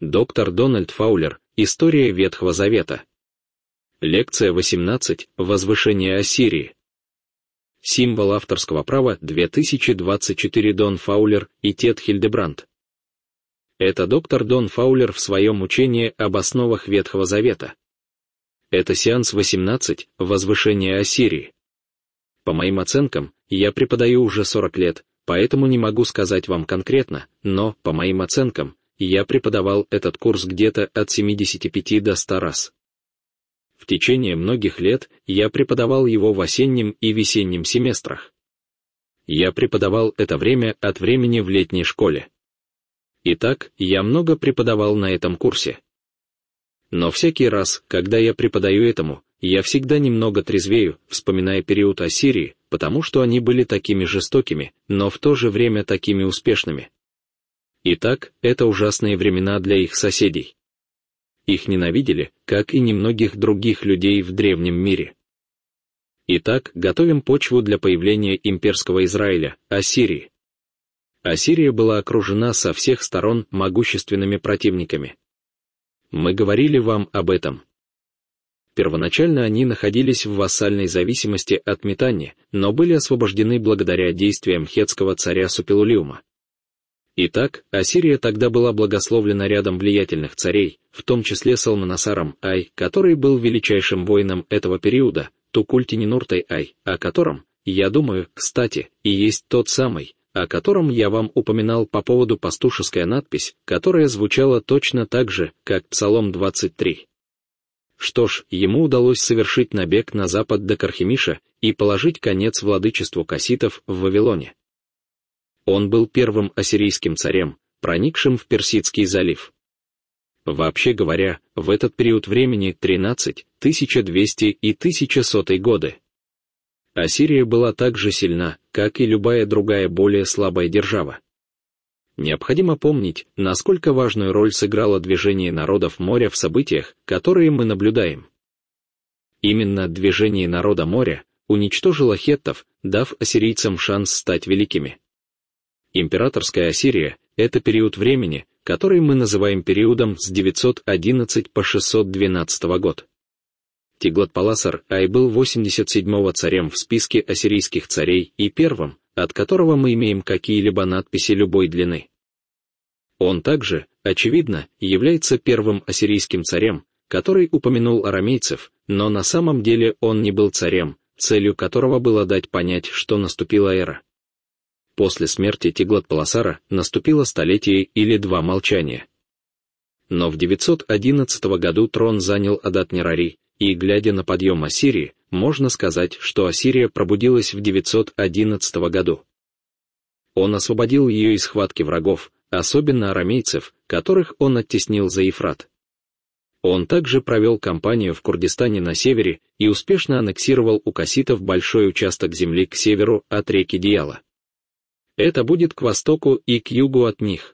Доктор Дональд Фаулер. История Ветхого Завета. Лекция 18. Возвышение Ассирии. Символ авторского права 2024. Дон Фаулер и Тед Хильдебранд. Это доктор Дон Фаулер в своем учении об основах Ветхого Завета. Это сеанс 18. Возвышение Ассирии. По моим оценкам, я преподаю уже 40 лет, поэтому не могу сказать вам конкретно, но, по моим оценкам, я преподавал этот курс где-то от 75 до 100 раз. В течение многих лет я преподавал его в осеннем и весеннем семестрах. Я преподавал это время от времени в летней школе. Итак, я много преподавал на этом курсе. Но всякий раз, когда я преподаю этому, я всегда немного трезвею, вспоминая период Ассирии, потому что они были такими жестокими, но в то же время такими успешными. Итак, это ужасные времена для их соседей. Их ненавидели, как и немногих других людей в древнем мире. Итак, готовим почву для появления имперского Израиля, Ассирии. Ассирия была окружена со всех сторон могущественными противниками. Мы говорили вам об этом. Первоначально они находились в вассальной зависимости от Митанни, но были освобождены благодаря действиям хеттского царя Супилулиума. Итак, Ассирия тогда была благословлена рядом влиятельных царей, в том числе Салманасаром Ай, который был величайшим воином этого периода, Тукульти-Нинуртой Ай, о котором, я думаю, кстати, и есть тот самый, о котором я вам упоминал по поводу пастушеская надпись, которая звучала точно так же, как Псалом 23. Что ж, ему удалось совершить набег на запад до Кархемиша и положить конец владычеству касситов в Вавилоне. Он был первым ассирийским царем, проникшим в Персидский залив. Вообще говоря, в этот период времени 13, 1200 и 1100 годы. Ассирия была так же сильна, как и любая другая более слабая держава. Необходимо помнить, насколько важную роль сыграло движение народов моря в событиях, которые мы наблюдаем. Именно движение народа моря уничтожило хеттов, дав ассирийцам шанс стать великими. Императорская Ассирия — это период времени, который мы называем периодом с 911 по 612 год. Тиглат-Паласар Ай был 87-го царем в списке ассирийских царей и первым, от которого мы имеем какие-либо надписи любой длины. Он также, очевидно, является первым ассирийским царем, который упомянул арамейцев, но на самом деле он не был царем, целью которого было дать понять, что наступила эра. После смерти Тиглат-Паласара наступило столетие или два молчания. Но в 911 году трон занял Адат-Нирари, и, глядя на подъем Ассирии, можно сказать, что Ассирия пробудилась в 911 году. Он освободил ее из схватки врагов, особенно арамейцев, которых он оттеснил за Ефрат. Он также провел кампанию в Курдистане на севере и успешно аннексировал у касситов большой участок земли к северу от реки Дияла. Это будет к востоку и к югу от них.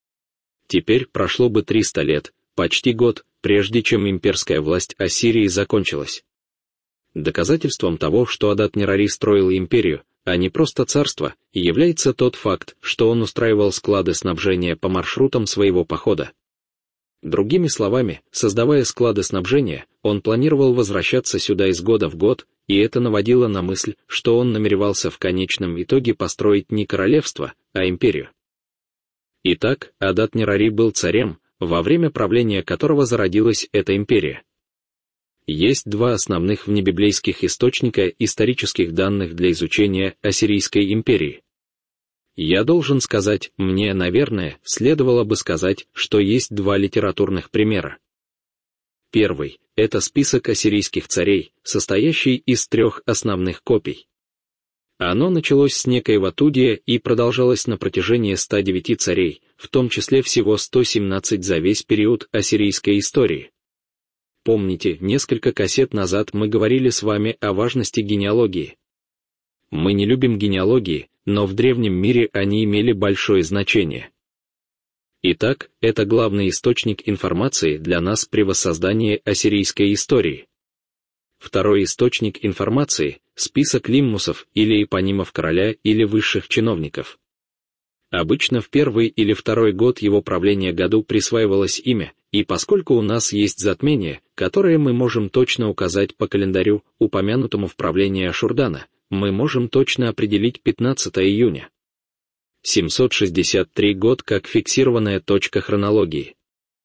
Теперь прошло бы 300 лет, почти год, прежде чем имперская власть Ассирии закончилась. Доказательством того, что Адат-Нирари строил империю, а не просто царство, является тот факт, что он устраивал склады снабжения по маршрутам своего похода. Другими словами, создавая склады снабжения, он планировал возвращаться сюда из года в год, и это наводило на мысль, что он намеревался в конечном итоге построить не королевство, а империю. Итак, Адат-Нирари был царем, во время правления которого зародилась эта империя. Есть два основных внебиблейских источника исторических данных для изучения Ассирийской империи. Я должен сказать, мне, наверное, следовало бы сказать, что есть два литературных примера. Первый — это список ассирийских царей, состоящий из 3 основных копий. Оно началось с некоего Тудия и продолжалось на протяжении 109 царей, в том числе всего 117 за весь период ассирийской истории. Помните, несколько кассет назад мы говорили с вами о важности генеалогии. Мы не любим генеалогии, но в древнем мире они имели большое значение. Итак, это главный источник информации для нас при воссоздании ассирийской истории. Второй источник информации — список лиммусов или эпонимов короля или высших чиновников. Обычно в первый или второй год его правления году присваивалось имя, и поскольку у нас есть затмение, которое мы можем точно указать по календарю, упомянутому в правлении Ашурдана, мы можем точно определить 15 июня. 763 год как фиксированная точка хронологии.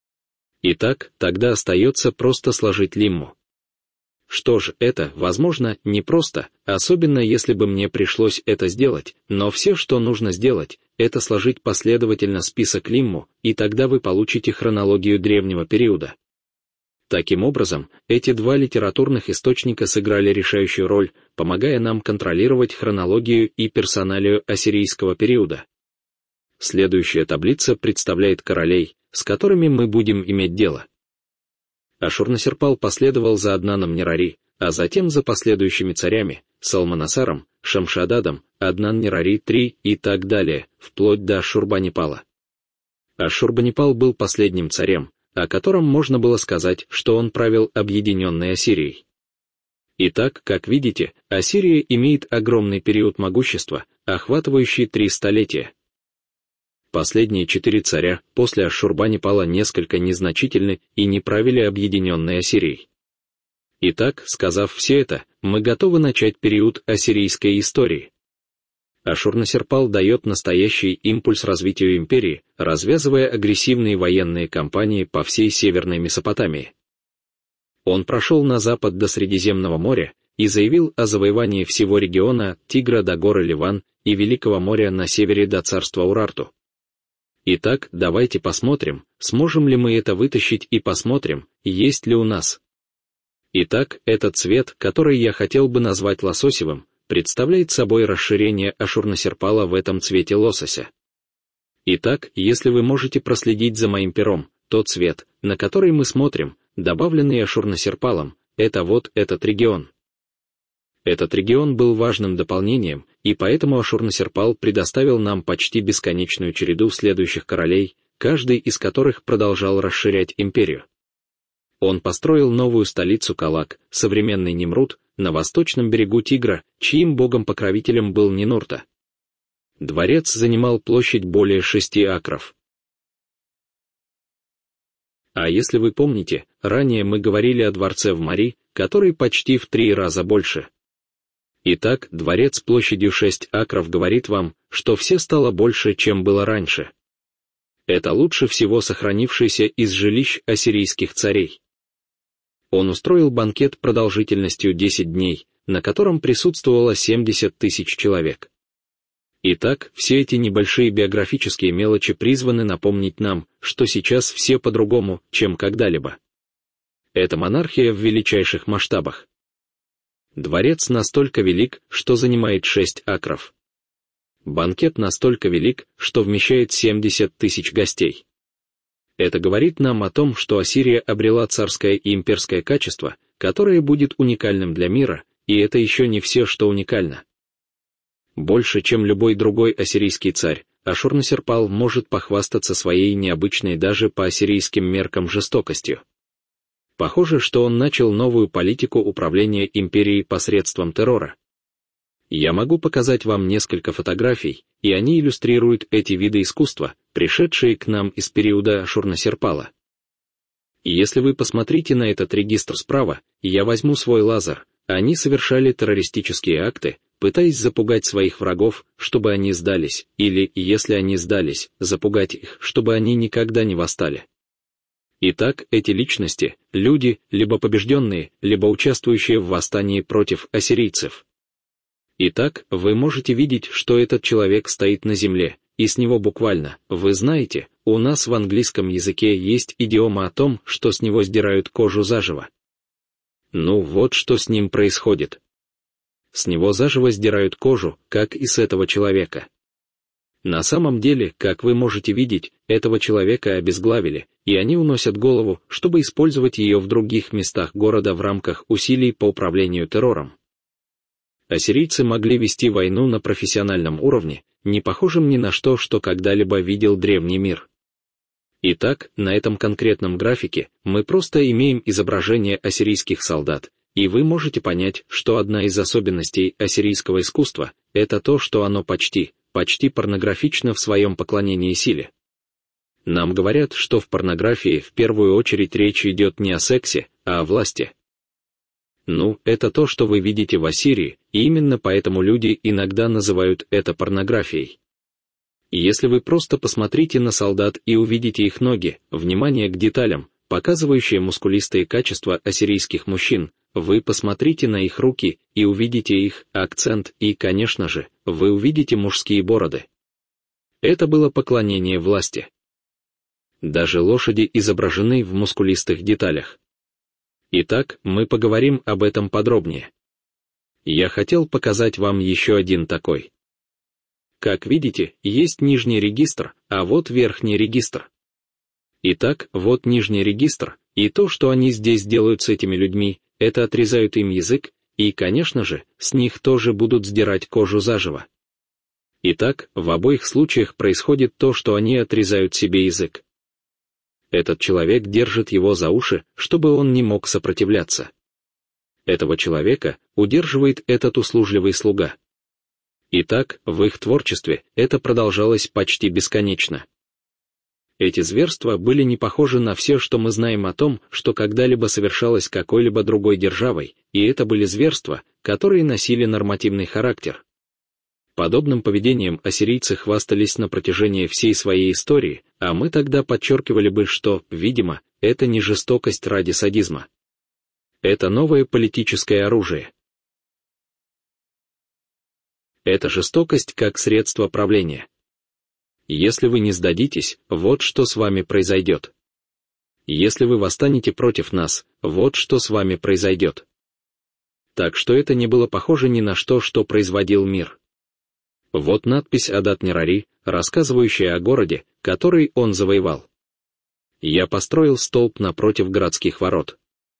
Итак, тогда остается просто сложить лимму. Что ж, это, возможно, непросто, особенно если бы мне пришлось это сделать, но все, что нужно сделать, это сложить последовательно список лимму, и тогда вы получите хронологию древнего периода. Таким образом, эти два литературных источника сыграли решающую роль, помогая нам контролировать хронологию и персоналию ассирийского периода. Следующая таблица представляет королей, с которыми мы будем иметь дело. Ашурнасирпал последовал за Аднаном-Нерари, а затем за последующими царями, Салманасаром, Шамшададом, Аднан-Нерари III и так далее, вплоть до Ашурбанипала. Ашурбанипал был последним царем, о котором можно было сказать, что он правил объединенной Ассирией. Итак, как видите, Ассирия имеет огромный период могущества, охватывающий 3 столетия. Последние 4 царя после Ашурбанипала несколько незначительны и не правили объединенной Ассирией. Итак, сказав все это, мы готовы начать период ассирийской истории. Ашурнасирпал дает настоящий импульс развитию империи, развязывая агрессивные военные кампании по всей Северной Месопотамии. Он прошел на запад до Средиземного моря и заявил о завоевании всего региона от Тигра до горы Ливан и Великого моря на севере до царства Урарту. Итак, давайте посмотрим, сможем ли мы это вытащить, и посмотрим, есть ли у нас. Итак, этот цвет, который я хотел бы назвать лососевым, представляет собой расширение Ашурнасирпала в этом цвете лосося. Итак, если вы можете проследить за моим пером, то цвет, на который мы смотрим, добавленный Ашурнасирпалом, это вот этот регион. Этот регион был важным дополнением, и поэтому Ашурнасирпал предоставил нам почти бесконечную череду следующих королей, каждый из которых продолжал расширять империю. Он построил новую столицу Калак, современный Нимрут, на восточном берегу Тигра, чьим богом-покровителем был Нинурта. Дворец занимал площадь более 6 акров. А если вы помните, ранее мы говорили о дворце в Мари, который почти в 3 раза больше. Итак, дворец площадью 6 акров говорит вам, что все стало больше, чем было раньше. Это лучше всего сохранившийся из жилищ ассирийских царей. Он устроил банкет продолжительностью 10 дней, на котором присутствовало 70 тысяч человек. Итак, все эти небольшие биографические мелочи призваны напомнить нам, что сейчас все по-другому, чем когда-либо. Это монархия в величайших масштабах. Дворец настолько велик, что занимает 6 акров. Банкет настолько велик, что вмещает 70 тысяч гостей. Это говорит нам о том, что Ассирия обрела царское и имперское качество, которое будет уникальным для мира, и это еще не все, что уникально. Больше, чем любой другой ассирийский царь, Ашурнасирпал может похвастаться своей необычной даже по ассирийским меркам жестокостью. Похоже, что он начал новую политику управления империей посредством террора. Я могу показать вам несколько фотографий, и они иллюстрируют эти виды искусства, пришедшие к нам из периода Ашурнасирпала. И если вы посмотрите на этот регистр справа, я возьму свой лазер, они совершали террористические акты, пытаясь запугать своих врагов, чтобы они сдались, или, если они сдались, запугать их, чтобы они никогда не восстали. Итак, эти личности — люди, либо побежденные, либо участвующие в восстании против ассирийцев. Итак, вы можете видеть, что этот человек стоит на земле, и с него буквально, вы знаете, у нас в английском языке есть идиома о том, что с него сдирают кожу заживо. Ну вот что с ним происходит. С него заживо сдирают кожу, как и с этого человека. На самом деле, как вы можете видеть, этого человека обезглавили, и они уносят голову, чтобы использовать ее в других местах города в рамках усилий по управлению террором. Ассирийцы могли вести войну на профессиональном уровне, не похожем ни на что, что когда-либо видел древний мир. Итак, на этом конкретном графике мы просто имеем изображение ассирийских солдат, и вы можете понять, что одна из особенностей ассирийского искусства — это то, что оно почти, почти порнографично в своем поклонении силе. Нам говорят, что в порнографии в первую очередь речь идет не о сексе, а о власти. Ну, это то, что вы видите в Ассирии, и именно поэтому люди иногда называют это порнографией. Если вы просто посмотрите на солдат и увидите их ноги, внимание к деталям, показывающие мускулистые качества ассирийских мужчин, вы посмотрите на их руки и увидите их акцент, и, конечно же, вы увидите мужские бороды. Это было поклонение власти. Даже лошади изображены в мускулистых деталях. Итак, мы поговорим об этом подробнее. Я хотел показать вам еще один такой. Как видите, есть нижний регистр, а вот верхний регистр. Итак, вот нижний регистр, и то, что они здесь делают с этими людьми, это отрезают им язык, и, конечно же, с них тоже будут сдирать кожу заживо. Итак, в обоих случаях происходит то, что они отрезают себе язык. Этот человек держит его за уши, чтобы он не мог сопротивляться. Этого человека удерживает этот услужливый слуга. Итак, в их творчестве это продолжалось почти бесконечно. Эти зверства были не похожи на все, что мы знаем о том, что когда-либо совершалось какой-либо другой державой, и это были зверства, которые носили нормативный характер. Подобным поведением ассирийцы хвастались на протяжении всей своей истории, а мы тогда подчеркивали бы, что, видимо, это не жестокость ради садизма. Это новое политическое оружие. Это жестокость как средство правления. Если вы не сдадитесь, вот что с вами произойдет. Если вы восстанете против нас, вот что с вами произойдет. Так что это не было похоже ни на что, что производил мир. Вот надпись Адат-Нирари, рассказывающая о городе, который он завоевал. Я построил столб напротив городских ворот.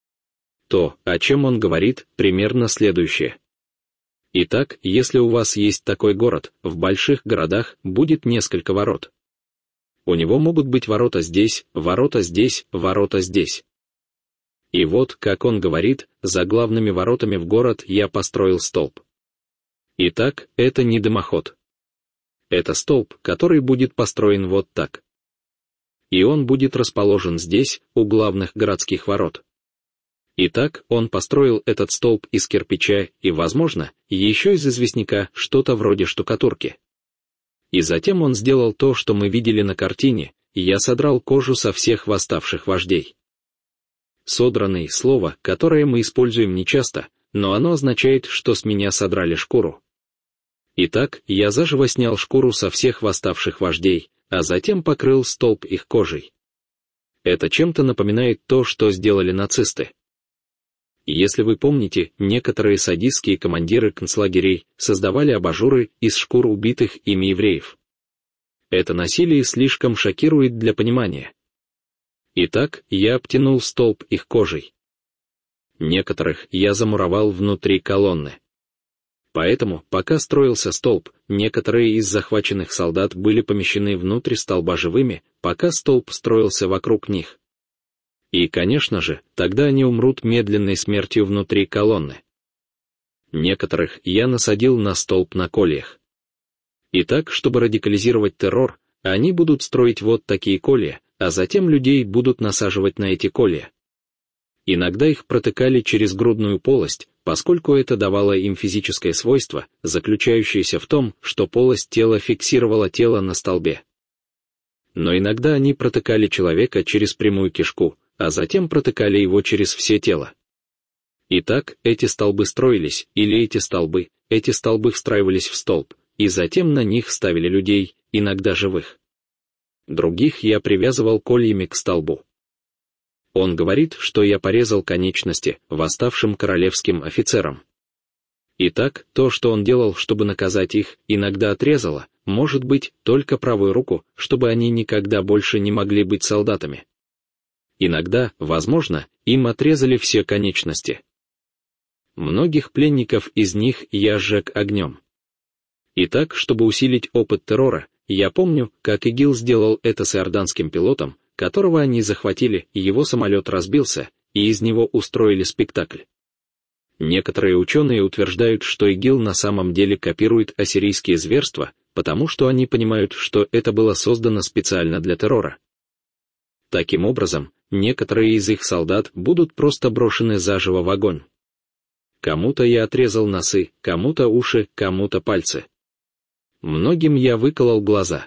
То, о чем он говорит, примерно следующее. Итак, если у вас есть такой город, в больших городах будет несколько ворот. У него могут быть ворота здесь, ворота здесь, ворота здесь. И вот, как он говорит, за главными воротами в город я построил столб. Итак, это не дымоход. Это столб, который будет построен вот так. И он будет расположен здесь, у главных городских ворот. Итак, он построил этот столб из кирпича и, возможно, еще из известняка, что-то вроде штукатурки. И затем он сделал то, что мы видели на картине, и я содрал кожу со всех восставших вождей. Содранный — слово, которое мы используем нечасто, но оно означает, что с меня содрали шкуру. Итак, я заживо снял шкуру со всех восставших вождей, а затем покрыл столб их кожей. Это чем-то напоминает то, что сделали нацисты. Если вы помните, некоторые садистские командиры концлагерей создавали абажуры из шкур убитых ими евреев. Это насилие слишком шокирует для понимания. Итак, я обтянул столб их кожей. Некоторых я замуровал внутри колонны. Поэтому, пока строился столб, некоторые из захваченных солдат были помещены внутрь столба живыми, пока столб строился вокруг них. И, конечно же, тогда они умрут медленной смертью внутри колонны. Некоторых я насадил на столб на кольях. Итак, чтобы радикализировать террор, они будут строить вот такие колья, а затем людей будут насаживать на эти колья. Иногда их протыкали через грудную полость, поскольку это давало им физическое свойство, заключающееся в том, что полость тела фиксировала тело на столбе. Но иногда они протыкали человека через прямую кишку, а затем протыкали его через все тело. Итак, эти столбы строились, или эти столбы встраивались в столб, и затем на них ставили людей, иногда живых. Других я привязывал кольями к столбу. Он говорит, что я порезал конечности восставшим королевским офицерам. Итак, то, что он делал, чтобы наказать их, иногда отрезало, может быть, только правую руку, чтобы они никогда больше не могли быть солдатами. Иногда, возможно, им отрезали все конечности. Многих пленников из них я сжег огнем. Итак, чтобы усилить опыт террора, я помню, как ИГИЛ сделал это с иорданским пилотом, которого они захватили, и его самолет разбился, и из него устроили спектакль. Некоторые ученые утверждают, что ИГИЛ на самом деле копирует ассирийские зверства, потому что они понимают, что это было создано специально для террора. Таким образом, некоторые из их солдат будут просто брошены заживо в огонь. Кому-то я отрезал носы, кому-то уши, кому-то пальцы. Многим я выколол глаза.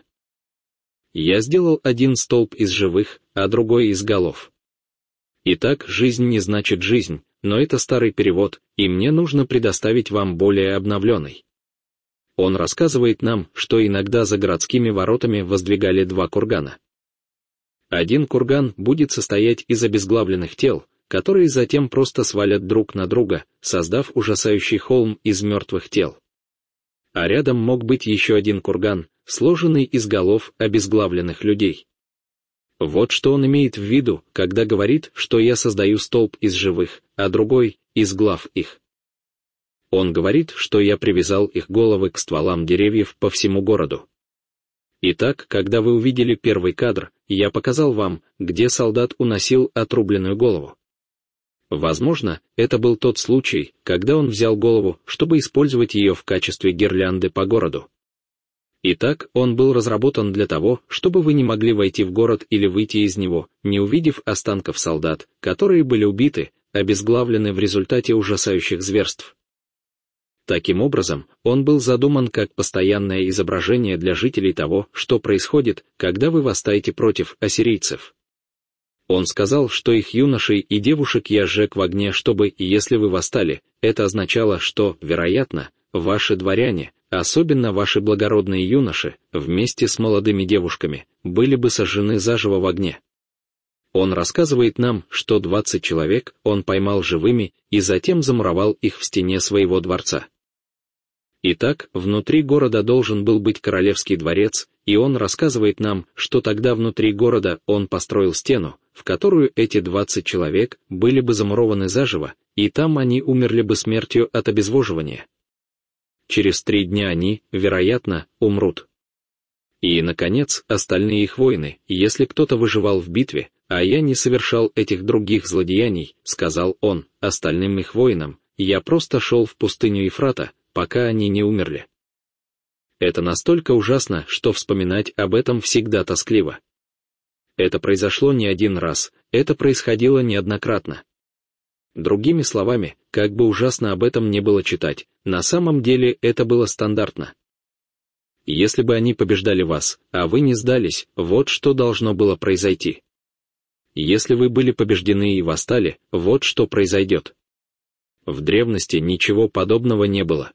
Я сделал один столб из живых, а другой из голов. Итак, жизнь не значит жизнь, но это старый перевод, и мне нужно предоставить вам более обновленный. Он рассказывает нам, что иногда за городскими воротами воздвигали два кургана. Один курган будет состоять из обезглавленных тел, которые затем просто свалят друг на друга, создав ужасающий холм из мертвых тел. А рядом мог быть еще один курган, сложенный из голов обезглавленных людей. Вот что он имеет в виду, когда говорит, что я создаю столб из живых, а другой — из глав их. Он говорит, что я привязал их головы к стволам деревьев по всему городу. Итак, когда вы увидели первый кадр, я показал вам, где солдат уносил отрубленную голову. Возможно, это был тот случай, когда он взял голову, чтобы использовать ее в качестве гирлянды по городу. Итак, он был разработан для того, чтобы вы не могли войти в город или выйти из него, не увидев останков солдат, которые были убиты, обезглавлены в результате ужасающих зверств. Таким образом, он был задуман как постоянное изображение для жителей того, что происходит, когда вы восстаете против ассирийцев. Он сказал, что их юношей и девушек я сжег в огне, чтобы, если вы восстали, это означало, что, вероятно, ваши дворяне, особенно ваши благородные юноши, вместе с молодыми девушками, были бы сожжены заживо в огне. Он рассказывает нам, что 20 человек он поймал живыми и затем замуровал их в стене своего дворца. Итак, внутри города должен был быть королевский дворец, и он рассказывает нам, что тогда внутри города он построил стену, в которую эти 20 человек были бы замурованы заживо, и там они умерли бы смертью от обезвоживания. Через 3 дня они, вероятно, умрут. И, наконец, остальные их воины, если кто-то выживал в битве, а я не совершал этих других злодеяний, сказал он, остальным их воинам, я просто шел в пустыню Ефрата, пока они не умерли. Это настолько ужасно, что вспоминать об этом всегда тоскливо. Это произошло не один раз, это происходило неоднократно. Другими словами, как бы ужасно об этом не было читать, на самом деле это было стандартно. Если бы они побеждали вас, а вы не сдались, вот что должно было произойти. Если вы были побеждены и восстали, вот что произойдет. В древности ничего подобного не было.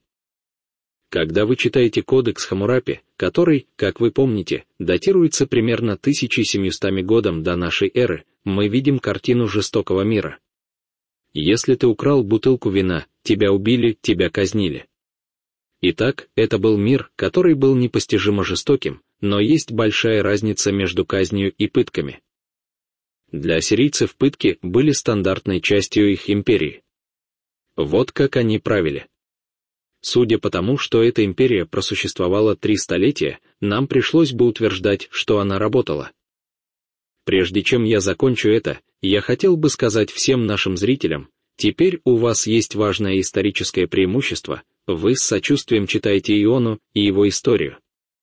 Когда вы читаете Кодекс Хаммурапи, который, как вы помните, датируется примерно 1700 годом до нашей эры, мы видим картину жестокого мира. Если ты украл бутылку вина, тебя убили, тебя казнили. Итак, это был мир, который был непостижимо жестоким, но есть большая разница между казнью и пытками. Для ассирийцев пытки были стандартной частью их империи. Вот как они правили. Судя по тому, что эта империя просуществовала 3 столетия, нам пришлось бы утверждать, что она работала. Прежде чем я закончу это, я хотел бы сказать всем нашим зрителям, теперь у вас есть важное историческое преимущество, вы с сочувствием читаете Иону и его историю.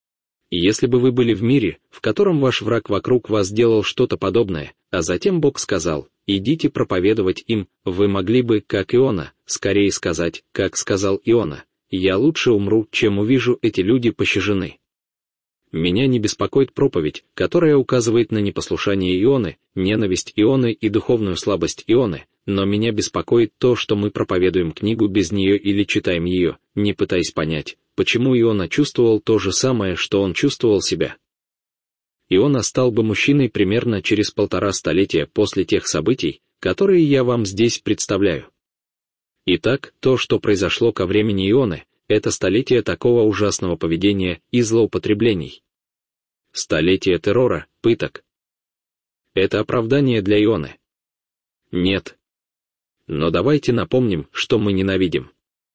Если бы вы были в мире, в котором ваш враг вокруг вас делал что-то подобное, а затем Бог сказал, идите проповедовать им, вы могли бы, как Иона, скорее сказать, как сказал Иона, я лучше умру, чем увижу эти люди пощажены. Меня не беспокоит проповедь, которая указывает на непослушание Ионы, ненависть Ионы и духовную слабость Ионы, но меня беспокоит то, что мы проповедуем книгу без нее или читаем ее, не пытаясь понять, почему Иона чувствовал то же самое, что он чувствовал себя. Иона стал бы мужчиной примерно через 1,5 столетия после тех событий, которые я вам здесь представляю. Итак, то, что произошло ко времени Ионы, это столетие такого ужасного поведения и злоупотреблений. Столетие террора, пыток. Это оправдание для Ионы? Нет. Но давайте напомним, что мы ненавидим.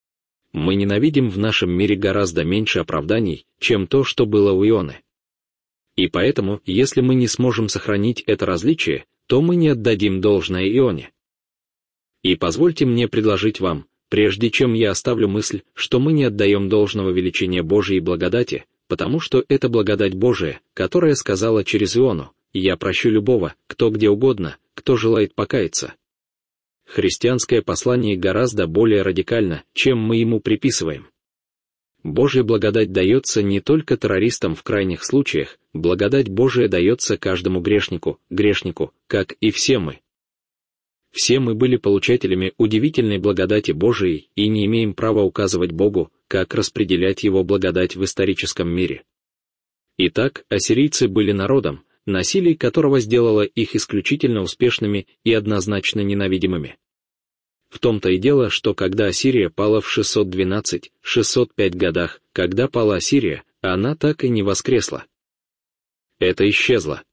Мы ненавидим в нашем мире гораздо меньше оправданий, чем то, что было у Ионы. И поэтому, если мы не сможем сохранить это различие, то мы не отдадим должное Ионе. И позвольте мне предложить вам, прежде чем я оставлю мысль, что мы не отдаем должного величия Божьей благодати, потому что это благодать Божия, которая сказала через Иону: «Я прощу любого, кто где угодно, кто желает покаяться». Христианское послание гораздо более радикально, чем мы ему приписываем. Божья благодать дается не только террористам в крайних случаях, благодать Божия дается каждому грешнику, как и все мы. Все мы были получателями удивительной благодати Божией и не имеем права указывать Богу, как распределять Его благодать в историческом мире. Итак, ассирийцы были народом, насилие которого сделало их исключительно успешными и однозначно ненавидимыми. В том-то и дело, что когда Ассирия пала в 612-605 годах, когда пала Ассирия, она так и не воскресла. Это исчезло.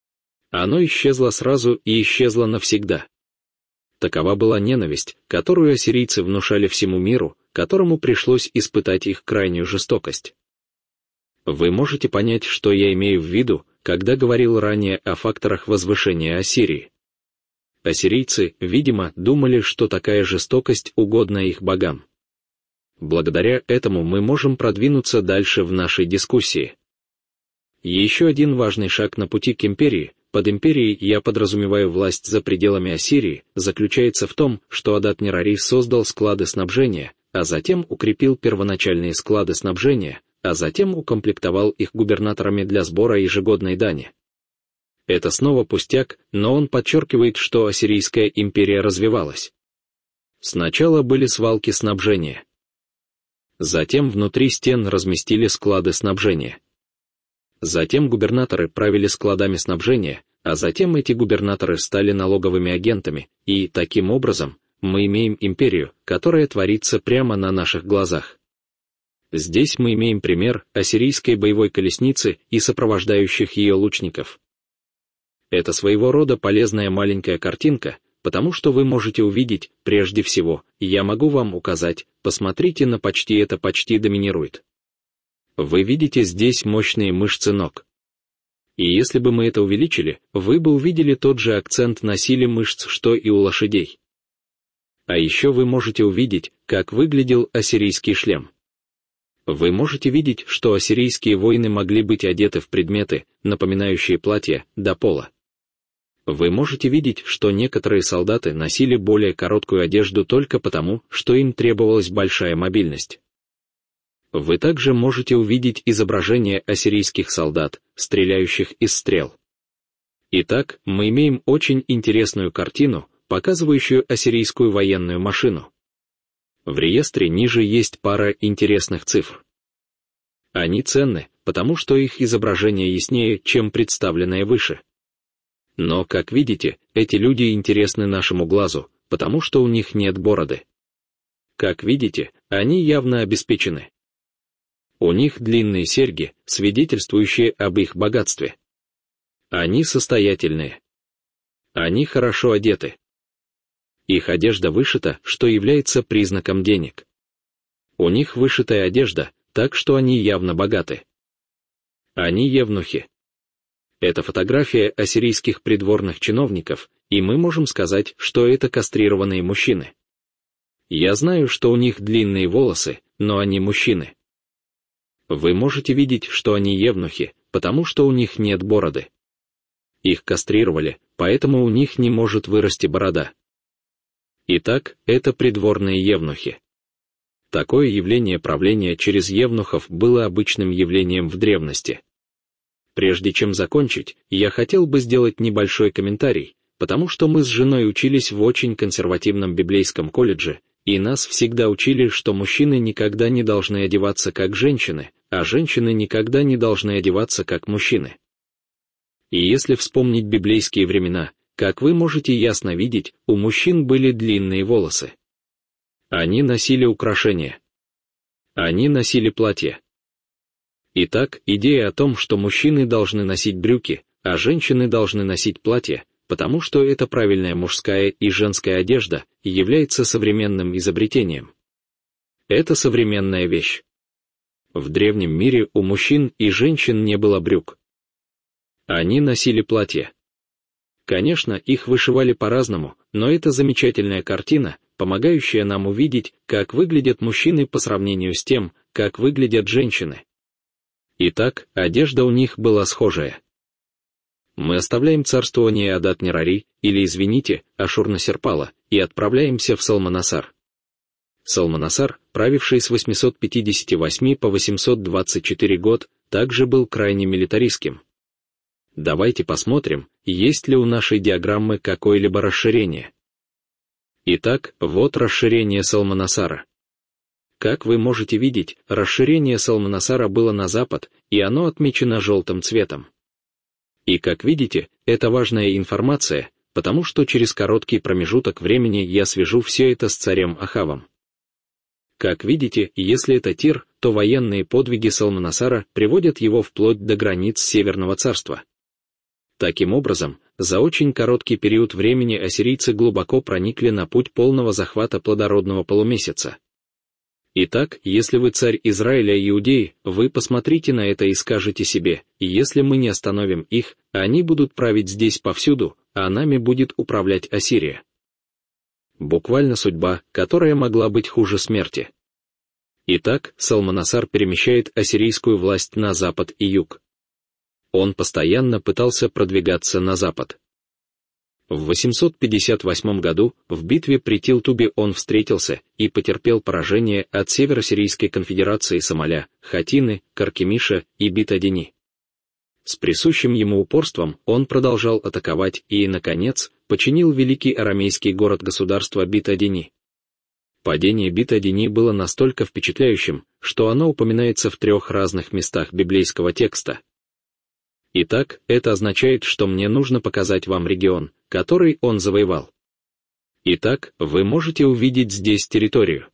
Оно исчезло сразу и исчезло навсегда. Такова была ненависть, которую ассирийцы внушали всему миру, которому пришлось испытать их крайнюю жестокость. Вы можете понять, что я имею в виду, когда говорил ранее о факторах возвышения Ассирии. Ассирийцы, видимо, думали, что такая жестокость угодна их богам. Благодаря этому мы можем продвинуться дальше в нашей дискуссии. Еще один важный шаг на пути к империи, под империей я подразумеваю власть за пределами Ассирии, заключается в том, что Адат-Нерарий создал склады снабжения, а затем укрепил первоначальные склады снабжения, а затем укомплектовал их губернаторами для сбора ежегодной дани. Это снова пустяк, но он подчеркивает, что Ассирийская империя развивалась. Сначала были свалки снабжения. Затем внутри стен разместили склады снабжения. Затем губернаторы правили складами снабжения, а затем эти губернаторы стали налоговыми агентами, и, таким образом, мы имеем империю, которая творится прямо на наших глазах. Здесь мы имеем пример ассирийской боевой колесницы и сопровождающих ее лучников. Это своего рода полезная маленькая картинка, потому что вы можете увидеть, прежде всего, я могу вам указать, посмотрите на это почти доминирует. Вы видите здесь мощные мышцы ног. И если бы мы это увеличили, вы бы увидели тот же акцент на силе мышц, что и у лошадей. А еще вы можете увидеть, как выглядел ассирийский шлем. Вы можете видеть, что ассирийские воины могли быть одеты в предметы, напоминающие платья, до пола. Вы можете видеть, что некоторые солдаты носили более короткую одежду только потому, что им требовалась большая мобильность. Вы также можете увидеть изображения ассирийских солдат, стреляющих из стрел. Итак, мы имеем очень интересную картину, показывающую ассирийскую военную машину. В реестре ниже есть пара интересных цифр. Они ценны, потому что их изображение яснее, чем представленное выше. Но, как видите, эти люди интересны нашему глазу, потому что у них нет бороды. Как видите, они явно обеспечены. У них длинные серьги, свидетельствующие об их богатстве. Они состоятельные. Они хорошо одеты. Их одежда вышита, что является признаком денег. У них вышитая одежда, так что они явно богаты. Они евнухи. Это фотография ассирийских придворных чиновников, и мы можем сказать, что это кастрированные мужчины. Я знаю, что у них длинные волосы, но они мужчины. Вы можете видеть, что они евнухи, потому что у них нет бороды. Их кастрировали, поэтому у них не может вырасти борода. Итак, это придворные евнухи. Такое явление правления через евнухов было обычным явлением в древности. Прежде чем закончить, я хотел бы сделать небольшой комментарий, потому что мы с женой учились в очень консервативном библейском колледже, и нас всегда учили, что мужчины никогда не должны одеваться как женщины, а женщины никогда не должны одеваться как мужчины. И если вспомнить библейские времена, как вы можете ясно видеть, у мужчин были длинные волосы. Они носили украшения. Они носили платья. Итак, идея о том, что мужчины должны носить брюки, а женщины должны носить платья, потому что это правильная мужская и женская одежда, является современным изобретением. Это современная вещь. В древнем мире у мужчин и женщин не было брюк. Они носили платья. Конечно, их вышивали по-разному, но это замечательная картина, помогающая нам увидеть, как выглядят мужчины по сравнению с тем, как выглядят женщины. Итак, одежда у них была схожая. Мы оставляем царствование Адат-Нирари, или, извините, Ашур-Насирпала, и отправляемся в Салманасар. Салманасар, правивший с 858 по 824 год, также был крайне милитаристским. Давайте посмотрим, есть ли у нашей диаграммы какое-либо расширение. Итак, вот расширение Салманасара. Как вы можете видеть, расширение Салманасара было на запад, и оно отмечено желтым цветом. И как видите, это важная информация, потому что через короткий промежуток времени я свяжу все это с царем Ахавом. Как видите, если это Тир, то военные подвиги Салманасара приводят его вплоть до границ Северного царства. Таким образом, за очень короткий период времени ассирийцы глубоко проникли на путь полного захвата плодородного полумесяца. Итак, если вы царь Израиля и Иудеи, вы посмотрите на это и скажете себе: если мы не остановим их, они будут править здесь повсюду, а нами будет управлять Ассирия. Буквально судьба, которая могла быть хуже смерти. Итак, Салманасар перемещает ассирийскую власть на запад и юг. Он постоянно пытался продвигаться на запад. В 858 году в битве при Тилтубе он встретился и потерпел поражение от Северо-Сирийской конфедерации Сомаля, Хатины, Каркемиша и Бит-Адини. С присущим ему упорством он продолжал атаковать и, наконец, подчинил великий арамейский город-государство Бит-Адини. Падение Бит-Адини было настолько впечатляющим, что оно упоминается в 3 разных местах библейского текста. Итак, это означает, что мне нужно показать вам регион, который он завоевал. Итак, вы можете увидеть здесь территорию.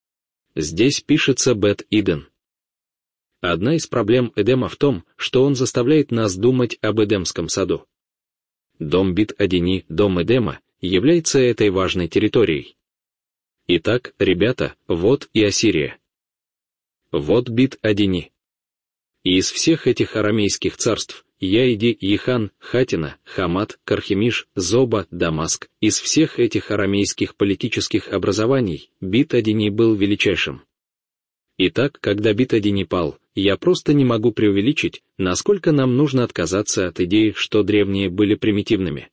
Здесь пишется Бет-Иден. Одна из проблем Эдема в том, что он заставляет нас думать об Эдемском саду. Дом Бит-Адини, дом Эдема, является этой важной территорией. Итак, ребята, вот и Ассирия. Вот Бит-Адини. И из всех этих арамейских царств, Яиди, Ехан, Хатина, Хамат, Кархемиш, Зоба, Дамаск, из всех этих арамейских политических образований, Бит-Адини был величайшим. Итак, когда Бит-Адини пал, я просто не могу преувеличить, насколько нам нужно отказаться от идеи, что древние были примитивными.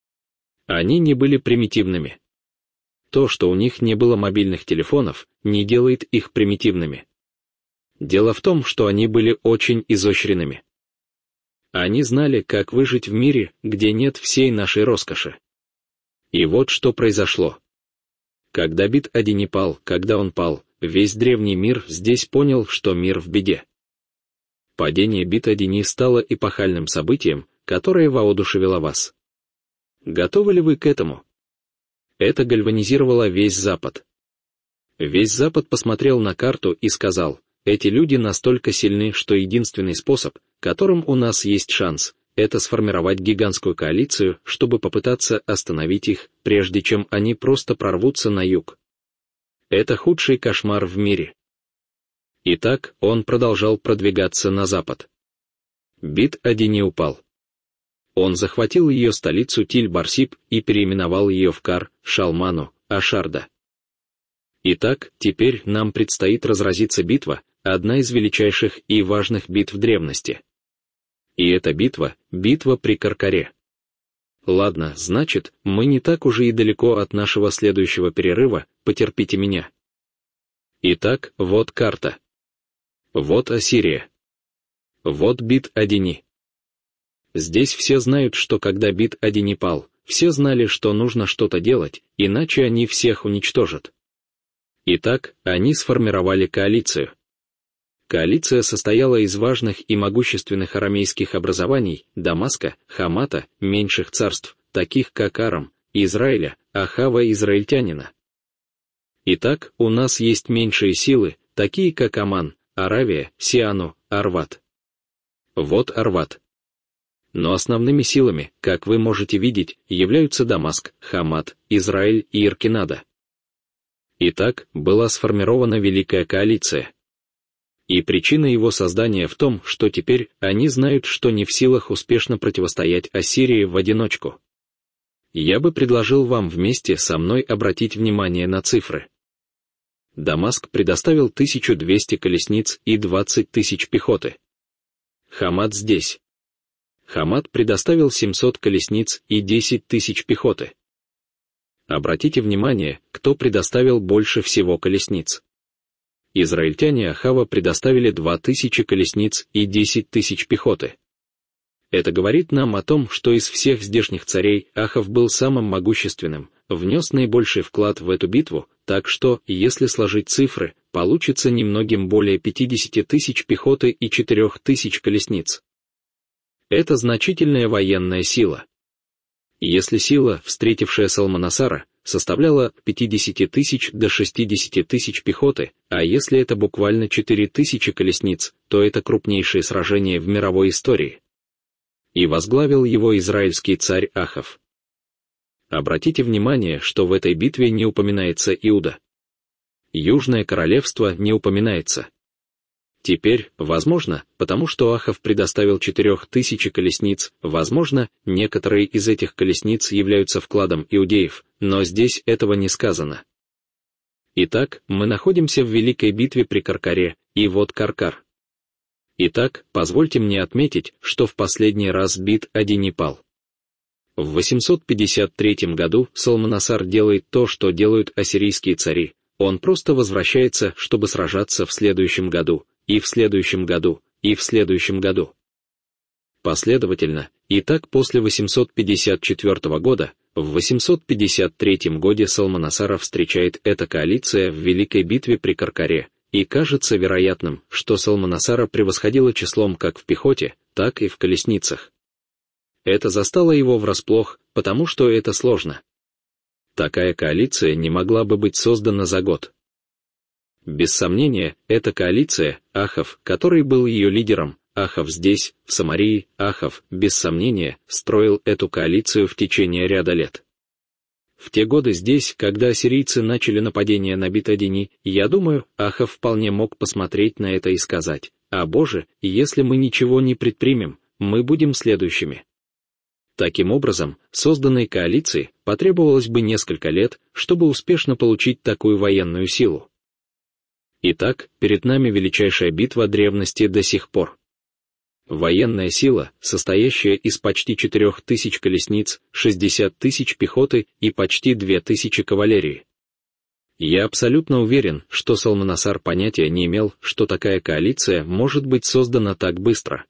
Они не были примитивными. То, что у них не было мобильных телефонов, не делает их примитивными. Дело в том, что они были очень изощренными. Они знали, как выжить в мире, где нет всей нашей роскоши. И вот что произошло. Когда Бит-Адини пал, когда он пал, весь древний мир здесь понял, что мир в беде. Падение Бит-Адини стало эпохальным событием, которое воодушевило вас. Готовы ли вы к этому? Это гальванизировало весь Запад. Весь Запад посмотрел на карту и сказал: эти люди настолько сильны, что единственный способ, которым у нас есть шанс, это сформировать гигантскую коалицию, чтобы попытаться остановить их, прежде чем они просто прорвутся на юг. Это худший кошмар в мире. Итак, он продолжал продвигаться на запад. Бит-Адини упал. Он захватил ее столицу Тиль-Барсиб и переименовал ее в Кар-Шалману, Ашарда. Итак, теперь нам предстоит разразиться битва, одна из величайших и важных битв древности. И эта битва — битва при Каркаре. Ладно, значит, мы не так уже и далеко от нашего следующего перерыва, потерпите меня. Итак, вот карта. Вот Ассирия. Вот Бит-Адини. Здесь все знают, что когда Бит-Адини пал, все знали, что нужно что-то делать, иначе они всех уничтожат. Итак, они сформировали коалицию. Коалиция состояла из важных и могущественных арамейских образований, Дамаска, Хамата, меньших царств, таких как Арам, Израиля, Ахава израильтянина. Итак, у нас есть меньшие силы, такие как Аман, Аравия, Сиану, Арват. Вот Арват. Но основными силами, как вы можете видеть, являются Дамаск, Хамат, Израиль и Иркинада. Итак, была сформирована Великая коалиция. И причина его создания в том, что теперь они знают, что не в силах успешно противостоять Ассирии в одиночку. Я бы предложил вам вместе со мной обратить внимание на цифры. Дамаск предоставил 1200 колесниц и 20 000 пехоты. Хамат здесь. Хамат предоставил 700 колесниц и 10 тысяч пехоты. Обратите внимание, кто предоставил больше всего колесниц. Израильтяне Ахава предоставили 2000 колесниц и 10 тысяч пехоты. Это говорит нам о том, что из всех здешних царей Ахав был самым могущественным, внес наибольший вклад в эту битву, так что, если сложить цифры, получится немногим более 50 тысяч пехоты и 4000 колесниц. Это значительная военная сила. Если сила, встретившая Салманасара, составляла от 50 тысяч до 60 тысяч пехоты, а если это буквально 4000 колесниц, то это крупнейшее сражение в мировой истории. И возглавил его израильский царь Ахав. Обратите внимание, что в этой битве не упоминается Иуда. Южное королевство не упоминается. Теперь, возможно, потому что Ахав предоставил 4000 колесниц, возможно, некоторые из этих колесниц являются вкладом иудеев, но здесь этого не сказано. Итак, мы находимся в великой битве при Каркаре, и вот Каркар. Итак, позвольте мне отметить, что в последний раз бит один не пал. В 853 году Салманасар делает то, что делают ассирийские цари, он просто возвращается, чтобы сражаться в следующем году, и в следующем году, и в следующем году. Последовательно, и так после 854 года, в 853 году Салманасара встречает эта коалиция в великой битве при Каркаре, и кажется вероятным, что Салманасара превосходила числом как в пехоте, так и в колесницах. Это застало его врасплох, потому что это сложно. Такая коалиция не могла бы быть создана за год. Без сомнения, эта коалиция, Ахав, который был ее лидером, Ахав здесь, в Самарии, Ахав, без сомнения, строил эту коалицию в течение ряда лет. В те годы здесь, когда ассирийцы начали нападение на Бет-Адини, я думаю, Ахав вполне мог посмотреть на это и сказать: «А Боже, если мы ничего не предпримем, мы будем следующими». Таким образом, созданной коалиции потребовалось бы несколько лет, чтобы успешно получить такую военную силу. Итак, перед нами величайшая битва древности до сих пор. Военная сила, состоящая из почти 4000 колесниц, 60 тысяч пехоты и почти 2000 кавалерии. Я абсолютно уверен, что Салманасар понятия не имел, что такая коалиция может быть создана так быстро.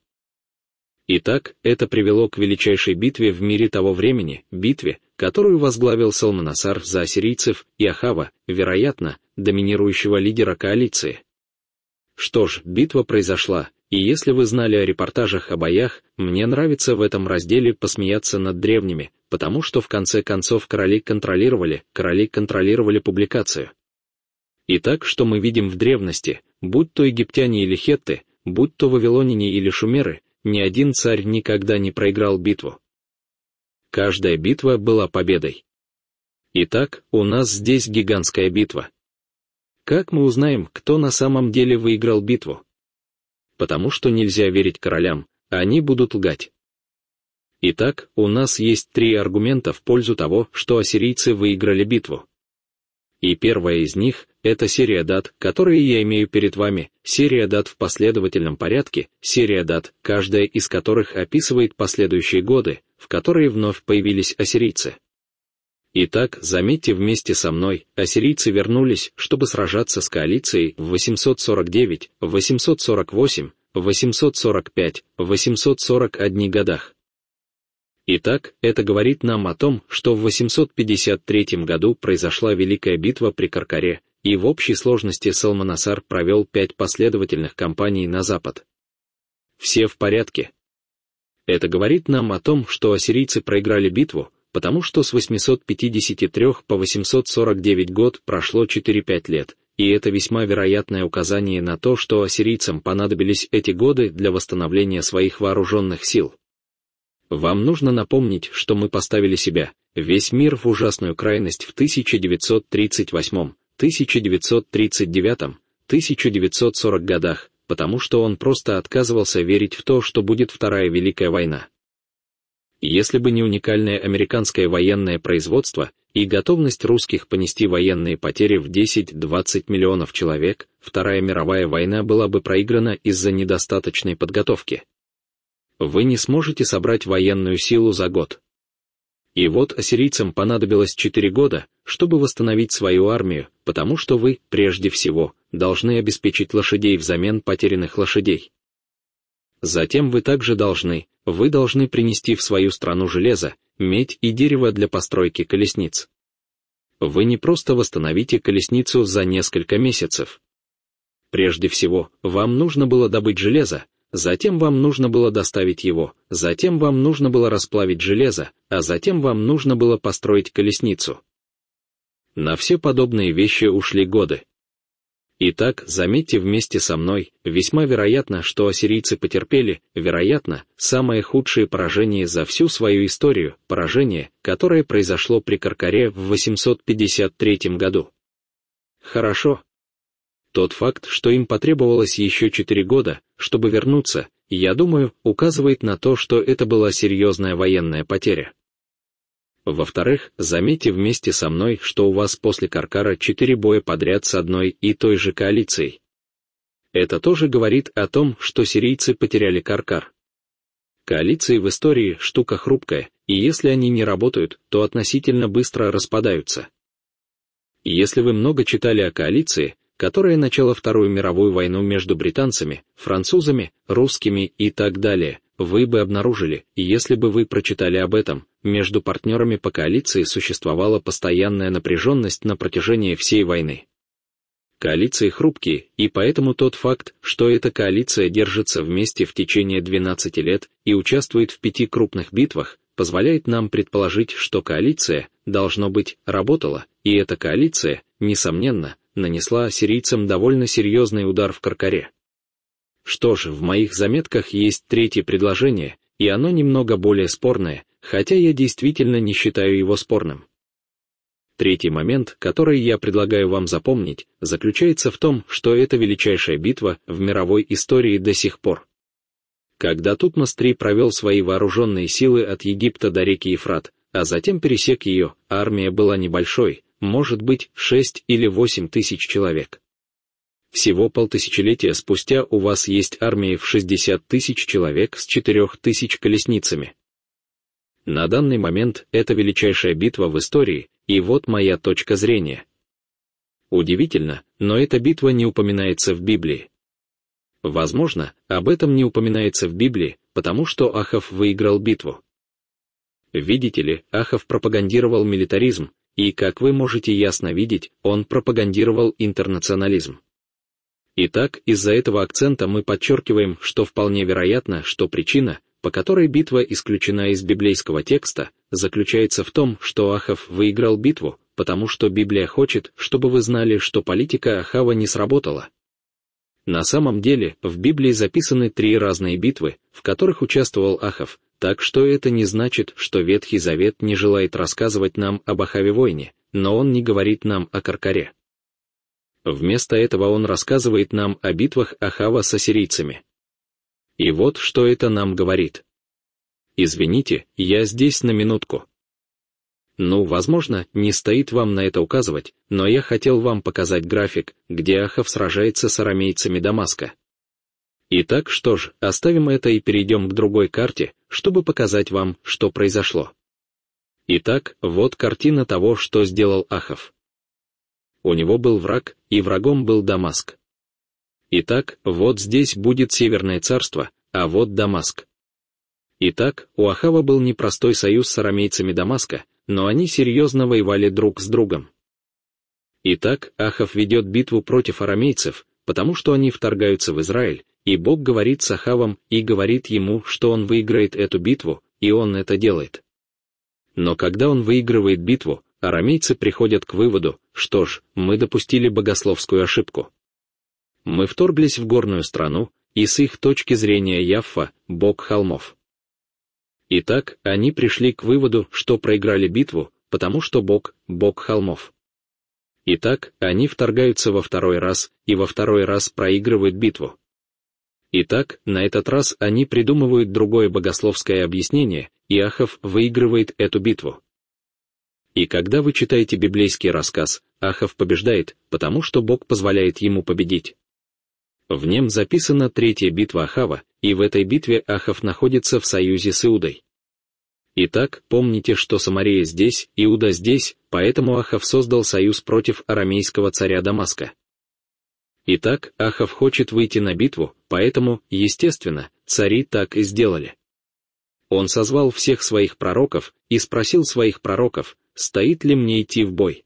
Итак, это привело к величайшей битве в мире того времени, битве, которую возглавил Салманасар за ассирийцев и Ахава, вероятно, доминирующего лидера коалиции. Что ж, битва произошла, и если вы знали о репортажах о боях, мне нравится в этом разделе посмеяться над древними, потому что в конце концов короли контролировали публикацию. Итак, что мы видим в древности, будь то египтяне или хетты, будь то вавилоняне или шумеры, ни один царь никогда не проиграл битву. Каждая битва была победой. Итак, у нас здесь гигантская битва. Как мы узнаем, кто на самом деле выиграл битву? Потому что нельзя верить королям, они будут лгать. Итак, у нас есть 3 аргумента в пользу того, что ассирийцы выиграли битву. И первая из них — это серия дат, которые я имею перед вами, серия дат в последовательном порядке, серия дат, каждая из которых описывает последующие годы, в которые вновь появились ассирийцы. Итак, заметьте вместе со мной, ассирийцы вернулись, чтобы сражаться с коалицией в 849, 848, 845, 841 годах. Итак, это говорит нам о том, что в 853 году произошла Великая битва при Каркаре, и в общей сложности Салманасар провел 5 последовательных кампаний на запад. Все в порядке. Это говорит нам о том, что ассирийцы проиграли битву, потому что с 853 по 849 год прошло 4-5 лет, и это весьма вероятное указание на то, что ассирийцам понадобились эти годы для восстановления своих вооруженных сил. Вам нужно напомнить, что мы поставили себя, весь мир, в ужасную крайность в 1938, 1939, 1940 годах, потому что он просто отказывался верить в то, что будет Вторая Великая война. Если бы не уникальное американское военное производство и готовность русских понести военные потери в 10-20 миллионов человек, Вторая мировая война была бы проиграна из-за недостаточной подготовки. Вы не сможете собрать военную силу за год. И вот ассирийцам понадобилось 4 года, чтобы восстановить свою армию, потому что вы, прежде всего, должны обеспечить лошадей взамен потерянных лошадей. Затем вы также должны принести в свою страну железо, медь и дерево для постройки колесниц. Вы не просто восстановите колесницу за несколько месяцев. Прежде всего, вам нужно было добыть железо, затем вам нужно было доставить его, затем вам нужно было расплавить железо, а затем вам нужно было построить колесницу. На все подобные вещи ушли годы. Итак, заметьте вместе со мной, весьма вероятно, что ассирийцы потерпели, вероятно, самое худшее поражение за всю свою историю, поражение, которое произошло при Каркаре в 853 году. Хорошо. Тот факт, что им потребовалось еще 4 года, чтобы вернуться, я думаю, указывает на то, что это была серьезная военная потеря. Во-вторых, заметьте вместе со мной, что у вас после Каркара 4 боя подряд с одной и той же коалицией. Это тоже говорит о том, что сирийцы потеряли Каркар. Коалиции в истории – штука хрупкая, и если они не работают, то относительно быстро распадаются. Если вы много читали о коалиции, которая начала Вторую мировую войну между британцами, французами, русскими и так далее, вы бы обнаружили, если бы вы прочитали об этом, между партнерами по коалиции существовала постоянная напряженность на протяжении всей войны. Коалиции хрупкие, и поэтому тот факт, что эта коалиция держится вместе в течение 12 лет и участвует в 5 крупных битвах, позволяет нам предположить, что коалиция, должно быть, работала, и эта коалиция, несомненно, нанесла ассирийцам довольно серьезный удар в Каркаре. Что ж, в моих заметках есть третье предложение, и оно немного более спорное, хотя я действительно не считаю его спорным. Третий момент, который я предлагаю вам запомнить, заключается в том, что это величайшая битва в мировой истории до сих пор. Когда Тутмос-III провел свои вооруженные силы от Египта до реки Ефрат, а затем пересек ее, армия была небольшой, может быть, 6 или 8 тысяч человек. Всего полтысячелетия спустя у вас есть армия в 60 тысяч человек с 4 тысяч колесницами. На данный момент это величайшая битва в истории, и вот моя точка зрения. Удивительно, но эта битва не упоминается в Библии. Возможно, об этом не упоминается в Библии, потому что Ахав выиграл битву. Видите ли, Ахав пропагандировал милитаризм, и, как вы можете ясно видеть, он пропагандировал интернационализм. Итак, из-за этого акцента мы подчеркиваем, что вполне вероятно, что причина, по которой битва исключена из библейского текста, заключается в том, что Ахав выиграл битву, потому что Библия хочет, чтобы вы знали, что политика Ахава не сработала. На самом деле, в Библии записаны 3 разные битвы, в которых участвовал Ахав, так что это не значит, что Ветхий Завет не желает рассказывать нам об Ахаве войне, но он не говорит нам о Каркаре. Вместо этого он рассказывает нам о битвах Ахава с ассирийцами. И вот что это нам говорит. Извините, я здесь на минутку. Возможно, не стоит вам на это указывать, но я хотел вам показать график, где Ахав сражается с арамейцами Дамаска. Итак, что ж, оставим это и перейдем к другой карте, чтобы показать вам, что произошло. Итак, вот картина того, что сделал Ахав. У него был враг, и врагом был Дамаск. Итак, вот здесь будет Северное царство, а вот Дамаск. Итак, у Ахава был непростой союз с арамейцами Дамаска, но они серьезно воевали друг с другом. Итак, Ахав ведет битву против арамейцев, потому что они вторгаются в Израиль, и Бог говорит с Ахавом и говорит ему, что он выиграет эту битву, и он это делает. Но когда он выигрывает битву, арамейцы приходят к выводу, что ж, мы допустили богословскую ошибку. Мы вторглись в горную страну, и с их точки зрения Яффа – бог холмов. Итак, они пришли к выводу, что проиграли битву, потому что Бог – бог холмов. Итак, они вторгаются во второй раз, и во второй раз проигрывают битву. Итак, на этот раз они придумывают другое богословское объяснение, и Ахав выигрывает эту битву. И когда вы читаете библейский рассказ, Ахав побеждает, потому что Бог позволяет ему победить. В нем записана третья битва Ахава, и в этой битве Ахав находится в союзе с Иудой. Итак, помните, что Самария здесь, Иуда здесь, поэтому Ахав создал союз против арамейского царя Дамаска. Итак, Ахав хочет выйти на битву, поэтому, естественно, цари так и сделали. Он созвал всех своих пророков и спросил своих пророков, стоит ли мне идти в бой.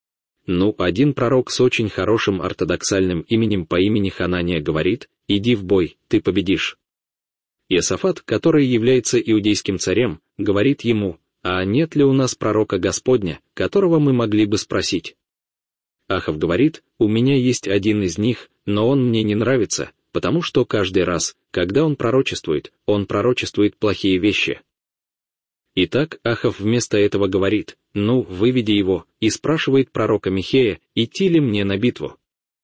Один пророк с очень хорошим ортодоксальным именем по имени Ханания говорит, иди в бой, ты победишь. Иосафат, который является иудейским царем, говорит ему, а нет ли у нас пророка Господня, которого мы могли бы спросить? Ахав говорит, у меня есть один из них, но он мне не нравится, потому что каждый раз, когда он пророчествует плохие вещи. Итак, Ахав вместо этого говорит, выведи его, и спрашивает пророка Михея, идти ли мне на битву.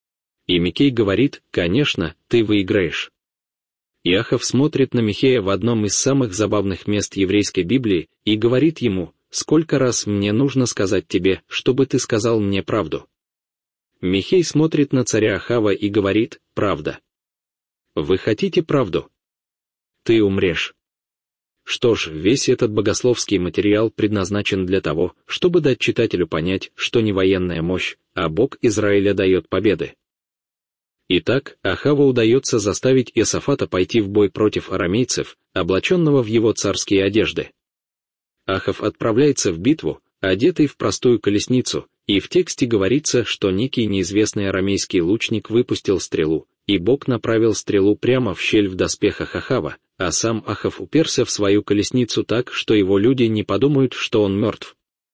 И Микей говорит, конечно, ты выиграешь. И Ахав смотрит на Михея в одном из самых забавных мест еврейской Библии и говорит ему, сколько раз мне нужно сказать тебе, чтобы ты сказал мне правду. Михей смотрит на царя Ахава и говорит, правда. Вы хотите правду? Ты умрешь. Что ж, весь этот богословский материал предназначен для того, чтобы дать читателю понять, что не военная мощь, а Бог Израиля дает победы. Итак, Ахаву удается заставить Иосафата пойти в бой против арамейцев, облаченного в его царские одежды. Ахав отправляется в битву, одетый в простую колесницу, и в тексте говорится, что некий неизвестный арамейский лучник выпустил стрелу, и Бог направил стрелу прямо в щель в доспехах Ахава, а сам Ахав уперся в свою колесницу так, что его люди не подумают, что он мертв.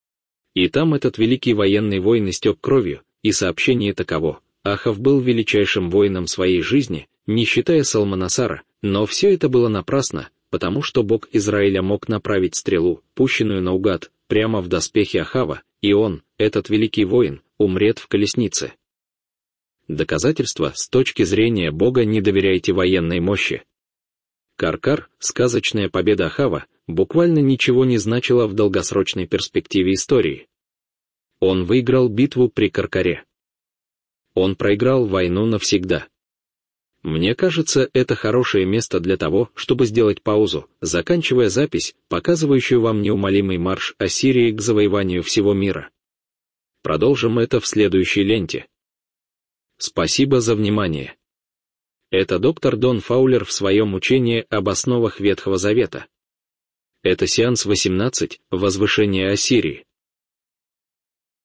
И там этот великий военный воин истек кровью, и сообщение таково. Ахав был величайшим воином своей жизни, не считая Салманасара, но все это было напрасно, потому что Бог Израиля мог направить стрелу, пущенную наугад, прямо в доспехи Ахава, и он, этот великий воин, умрет в колеснице. Доказательство: с точки зрения Бога не доверяйте военной мощи. Каркар, сказочная победа Ахава, буквально ничего не значила в долгосрочной перспективе истории. Он выиграл битву при Каркаре. Он проиграл войну навсегда. Мне кажется, это хорошее место для того, чтобы сделать паузу, заканчивая запись, показывающую вам неумолимый марш Ассирии к завоеванию всего мира. Продолжим это в следующей ленте. Спасибо за внимание. Это доктор Дон Фаулер в своем учении об основах Ветхого Завета. Это сеанс 18, возвышение Ассирии.